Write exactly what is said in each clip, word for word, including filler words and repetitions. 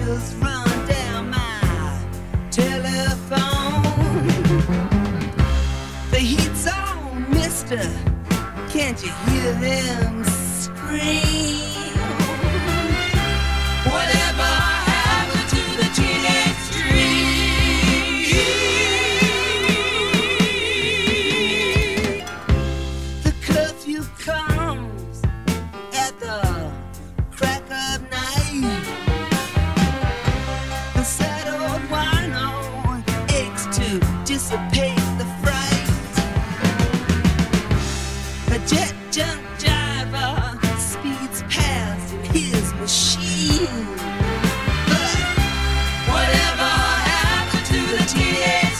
just run down my telephone. The heat's on, mister. Can't you hear them scream? Whatever happened to the teenage dream? The curfew comes at the crack of night. The sad old wino aches to dissipate the fright. The jet junk driver speeds past in his machine. But whatever happened to the teenage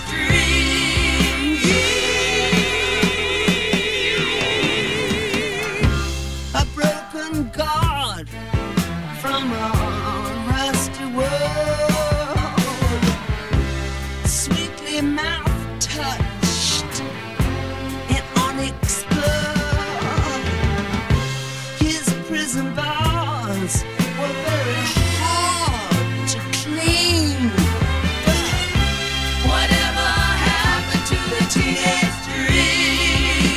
dream? A broken guard from a rusty world, sweetly mouth touched in onyx glove. His prison bars were very hard to clean. But whatever happened to the teenage dream?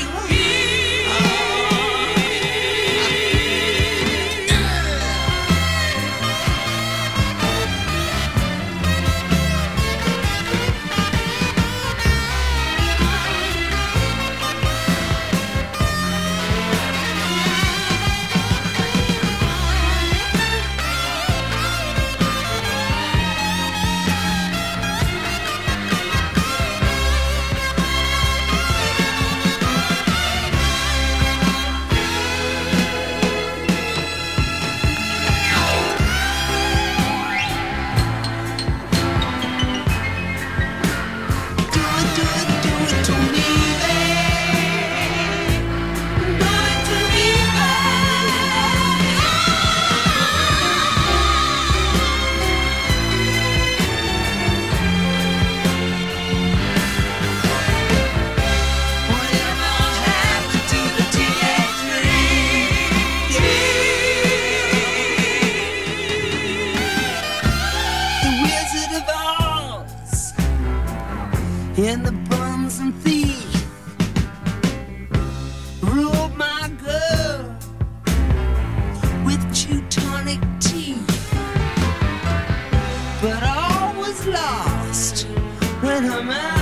Do it, do it, do it to me, babe. Do it to me, babe. Whatever happened to the teenage dream? The Wizard of Oz and the bums and thief ruled my girl with Teutonic teeth. But all was lost when her mind